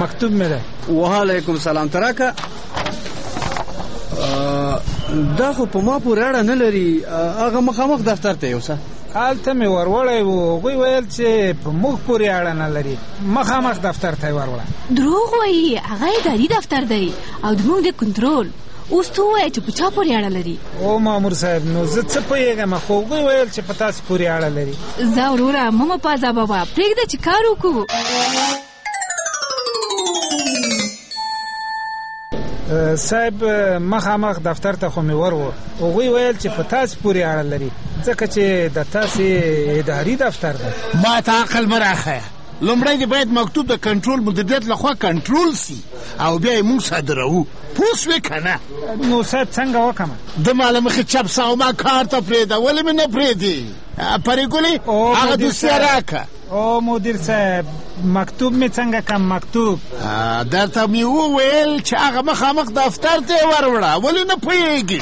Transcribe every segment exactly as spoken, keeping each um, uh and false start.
مکتوب مې ده. وعلیکم سلام. تراکه دا خو په ما پورې اړه نه لري. هغه مخامخ دفتر ته یوسه. هلته مې وروړی و، هغوی ویل چې په موږ پورې اړه نه لري، مخامخ دفتر ته یې وروړه. دروغ وایي، هغه اداري دفتر دی او زموږ د کنټرول. اوس ته ووایه چې په چا پورې اړه لري. او مامور صاحب، نو زه څه پوهېږم، خو هغوی ویل چې په تاسې پورې اړه لري. ځه وروره، مه مه پازه بابا، پرېږده چې کار وکړو. صاحب مخامخ دفتر ته خو مې وروړ، هغوی ویل چې په تاسې پورې اړه لري، ځکه چې د تاسې اداري دفتر دی. ما ته عقل مه راښیه. لومړی دې باید مکتوب د کنټرول مدیریت لخوا کنټرول سي او بیا یې موږ صادروو. پوه شوې که نه؟ نو صاحب څنګه وکړم؟ د ما له مخې چپ سه او ما کار ته پرېږده. ولې مې نه پرېږدې؟ پرېګلې هغه دوسیه راکړه. او مدیر صاحب، مکتوب می څنګه کم مکتوب؟ درته مې وویل چې هغه مخامخ دفتر ته یې وروړه. ولې نه پوهېږي؟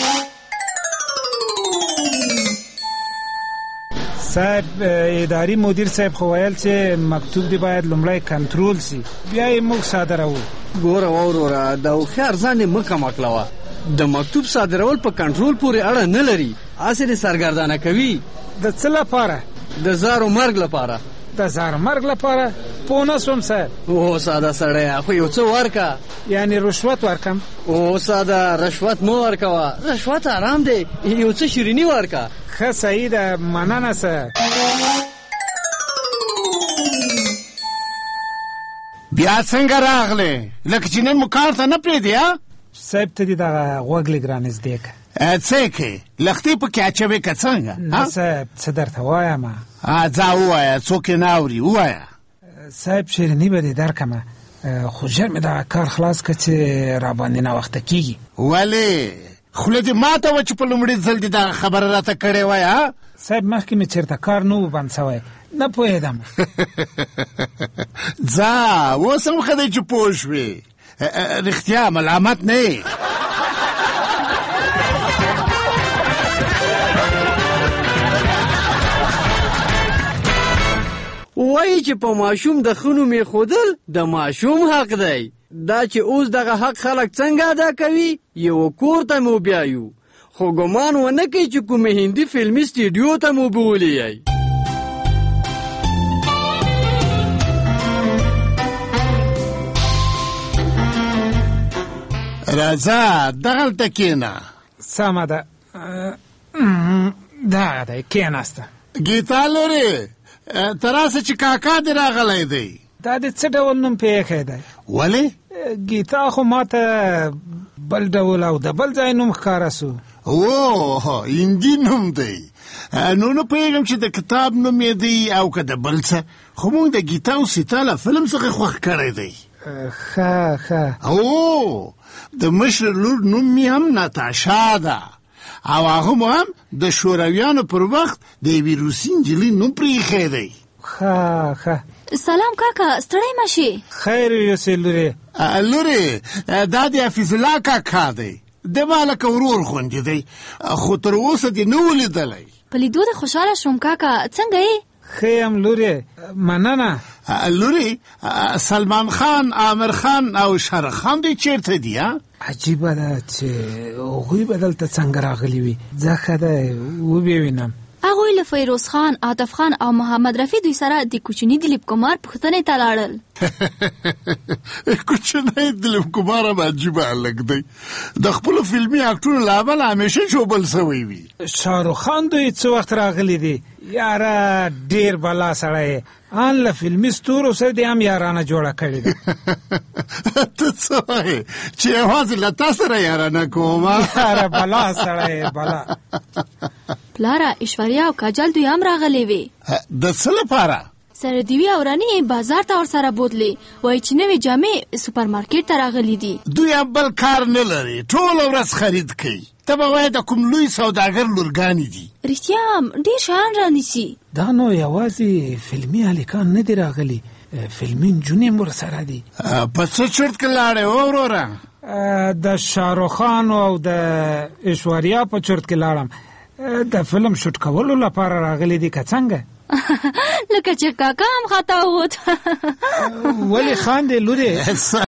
صاحب اداري مدیر صاحب خو ویل چې مکتوب دی باید لومړی کنټرول سي، بیا یې موږ صادروو. ګوره وروره، د هوښیار ځان یې مه کمه کړوه. د مکتوب صادرول په کنټرول پورې اړه نه لري، هسې دې سرګردانه کوي. د څه لپاره؟ د زارو مرګ لپاره. د زارو مرګ لپاره؟ پوه نه شوم صاحب. او ساده سړی، خو یو څه ورکه. یعنې رشوت ورکم؟ او ساده، رشوت مه ورکوه، رشوت حرام دی. یو څه شیریني ورکه. ښه صحیح ده، مننه صاحب. بیا څنګه راغلی؟ لکه چې نن مو کار ته نه پرېږدې؟ صاحب ته دې دغه غوږ لږ رانږدې کړه. څه یې کوې؟ لښتې پکې اچوې که څنګه؟ نه صاحب، څه درته وایم. ځه ووایه، څوک یې نه اوري، ووایه. صاحب شیریني به دې درکړمه، خو ژر مې دغه کار خلاص کړه چې راباندې ناوخته کېږي. ولې؟ خوله دې ماته وه چې په لومړي ځل دې دغه خبره راته کړې وای. صاحب مخکې مې چېرته کار نه و بند سوی، نه پوهېدم. ځه اوس هم ښه دی چې پوه شوې. رښتیا ملامت نه یې. وایي چې په ماشوم د ښه نوم ایښودل د ماشوم حق دی. دا چې اوس دغه حق خلک څنګه ادا کوي، یو کور ته مو بیایو، خو ګمان ونه کوي چې کومې هندي فلمي سټوډیو ته مو بولی یئ. راځه دغلته کښېنه. سمه ده، دغه دی، کښېناسته. ګیتا لورې، ته راسه چې کاکا دې راغلی دی. دا دې څه ډول نوم پې ایښی دی؟ ولې؟ ګیتا خو ما ته بل ډول او د بل ځای نوم ښکاره سو. او هندي نوم دی. نو نه پوهېږم چې د کتاب نوم یې دی او که د بل څه، خو موږ د ګیتا او سیتا له فلم څخه خوښ کړی دی. ښه ښه. او د مشر لور نوم یې هم ناتاشا ده، او هغه مو هم د شورویانو پر وخت د یوې روسي نجلۍ نوم پرې ایښی دی. ښه ښه. سلام کاکا، ستړی مه شې. خیر یوسې لورې. لورې، دا د حفیظ الله کاکا دی، د ما لکه ورور غوندې دی، خو تر اوسه دې نه و لیدلی. په لیدو دې خوشحاله شوم کاکا، څنګه یې؟ ښه یم لورې، مننه. لورې، سلمان خان، عامر خان او شاهرخ خان دې چېرته دي؟ عجیبه ده چې هغوی به دلته څنګه راغلي وي. ځه ښه ده، وبې وینم. هغوی له فیروز خان، عاطف خان او محمد رفیع دوی سره د کوچني دلیپ کمار پوښتنې ته لاړل. کوچنی دلیپ کمار هم عجیبه هلک دی، د خپلو فلمي اکټونو له امله همیشه ژوبل سوی وي. شاهرخ خان دوی څه وخت راغلی دی؟ یاره ډېر بلا سړی، ان له فلمي ستورو سره دې هم یارانه جوړه کړې ده. ته څه وایې چې یوازې له تا سره یارانه کوم؟ یاره بلا سړی بلا. پلاره، ایشوریا او کاجل دوی هم راغلی وي. د څه لپاره؟ سره دیوی او رانی بازار ته ورسره بوتلی، وایي چې نوې جامې سوپر مارکیټ ته راغلی دي. دوی هم بل کار نه لري، ټوله ورځ خرید کوي. ته به وایې د کوم لوی سوداګر لورګانې دي. رښتیا هم ډېر شیان رانیسي. دا نو یوازې فلمي هلکان نه دي راغلي، فلمي نجونې هم ورسره دي. په څه چرت کې لاړې وروره؟ د شاهرخ خان او د ایشوریا په چرت کې لاړم. د فلم شوټ کولو لپاره راغلي دي که څنګه؟ لکه چې کاکا هم خطا ووت. ولې خاندې لورې؟